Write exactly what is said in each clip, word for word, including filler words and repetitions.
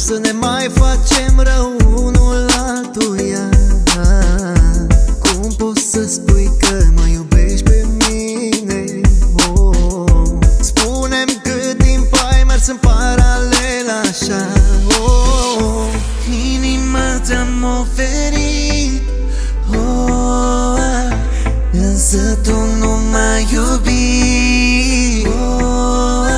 să ne mai facem rău unul altuia. Cum poți să spui că mă iubești pe mine? Oh, spune-mi cât timp ai mers în paralel așa. Oh, inima ți-am oferit, oh, însă tu nu m-ai iubit. Oh,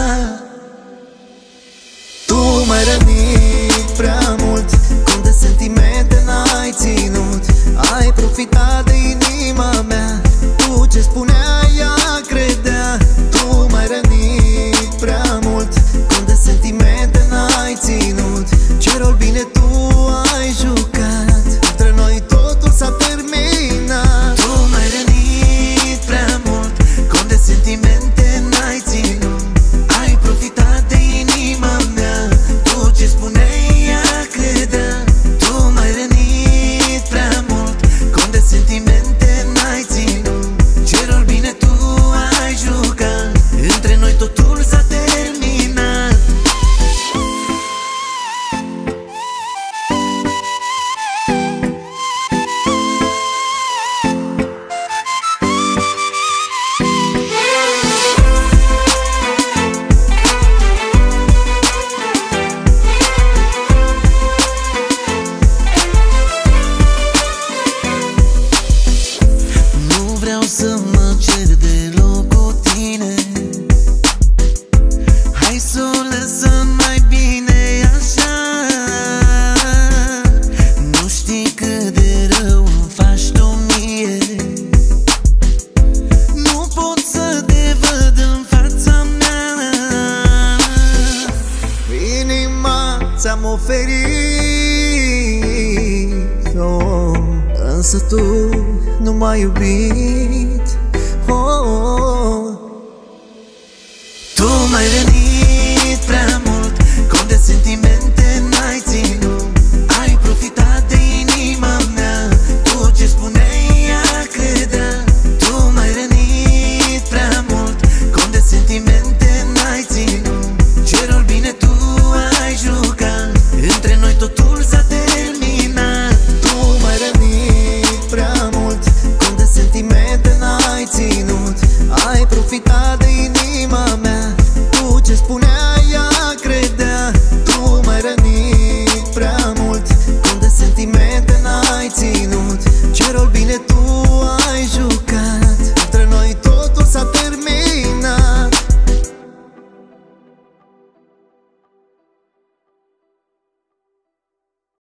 tu m-ai rănit prea mult, cont de sentimente n-ai ținut. Ai profitat de inima mea, tu ce spuneai ea credea. Tu m-ai rănit prea mult, cont de sentimente n-ai ținut. Ce rol bine tu ai jucat, între noi totul s-a terminat. Tu m-ai rănit prea mult, cont de sentimente n-ai ținut. Ai profitat de inima mea, tu ce spuneai ea credea. Tu m-ai rănit prea mult, cont de sentimente n-ai ținut. Ce rol bine tu ai jucat, între noi totul s-a terminat. Nu vreau să mă cer deloc cu tine, hai să o lăsăm mai bine așa. Nu știi cât de rău îmi faci tu mie, nu pot să te văd în fața mea. Inima ți-am oferit, oh, însă tu nu m-ai iubit.